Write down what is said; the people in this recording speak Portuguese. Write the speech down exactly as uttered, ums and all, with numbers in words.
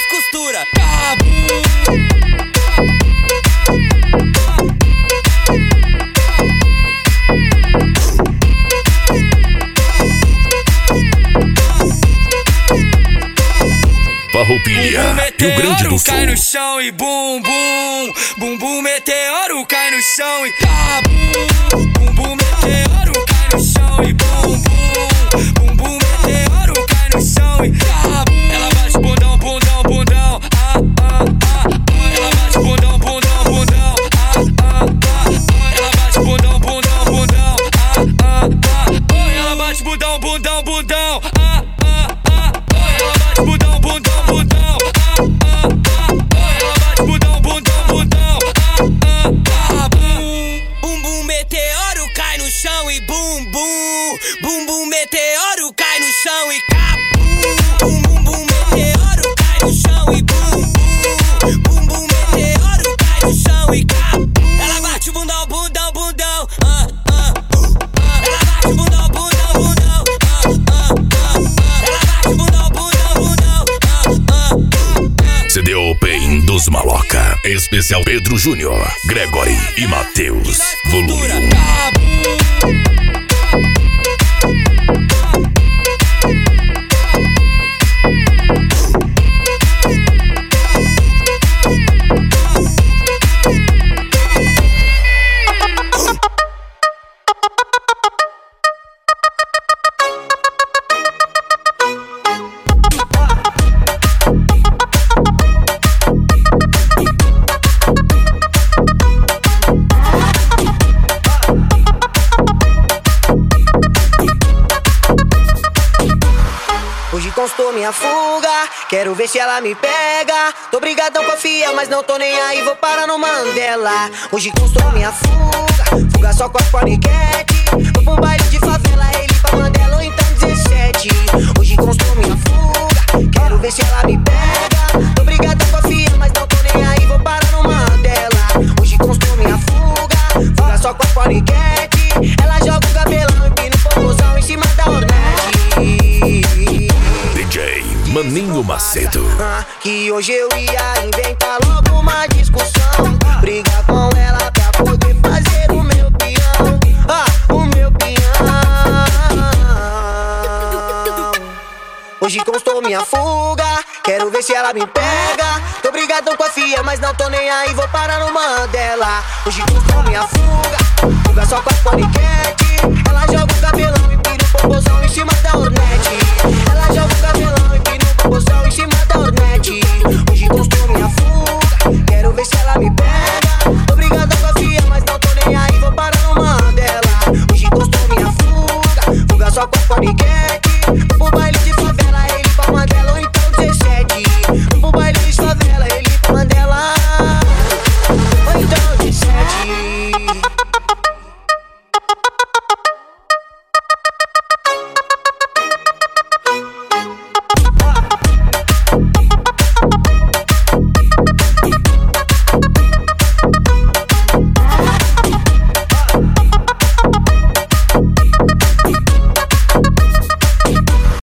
costura. Cabo. Farroupilha, Rio Grande do Sul. Cai no chão e bum bum. Bumbum meteoro cai no chão e cabo. Bumbum meteoro cai no chão e bum bum. Bumbum meteoro cai no chão e cabo. Ela bate bundão, bundão, bundão. Ah, ah, ah, ah. Ela bate bundão, bundão, bundão. Ah, ah, ah, ah. Ela bate bundão, bundão, bundão. Ah, ah, ah, ah. Ela bate bundão, bundão, bundão. Ah, ah, ah, ah. Ela bate bundão, bundão, bundão. Ah, ah, ah, ah. Ela bate bundão, bundão, bundão. Ah, ah, ah. Bumbum meteoro cai no chão e bum bum. Bumbum meteoro cai no chão e cabum. Bumbum meteoro cai no chão e bum bum. Bumbum meteoro cai no chão e cabum. Ela bate o bundão, bundão, bundão. Ah, ah, ah. Ela bate o bundão, bundão, bundão. Ah, ah, ah. Ela bate o bundão, bundão, bundão. Ah, ah, ah. C D Open dos Maloca. Especial Pedro Júnior, Gregory e Matheus. Volume um. Hoje constou minha fuga, quero ver se ela me pega. Tô brigadão com a fia, mas não tô nem aí, vou parar no Mandela. Hoje constou minha fuga, fuga só com a paniquete. Vou pro baile de favela, ele pra Mandela ou então dezessete. Hoje constou minha fuga, quero ver se ela me pega. Tô brigadão com a fia, mas não tô nem aí, vou parar no Mandela. Hoje constou minha fuga, fuga só com a paniquete. Ela joga o cabelão, empina o popozão em cima da Hornet. D J Maninho Macedo. Que hoje eu ia inventar logo uma discussão, brigar com ela pra poder fazer o meu peão. Ah, o meu peão. Hoje constou minha fuga, quero ver se ela me pega. Tô brigadão com a fia, mas não tô nem aí, vou parar no Mandela. Hoje constou minha fuga, fuga só com a paniquete. Ela joga o cabelão e pira o popozão em cima da Hornet. Ela joga o cabelão e pira o popozão em cima da Hornet. Hoje constou minha fuga, quero ver se ela me pega. Tô brigadão com a fia, mas não tô nem aí, vou parar no Mandela. Hoje constou minha fuga, fuga só com a paniquete.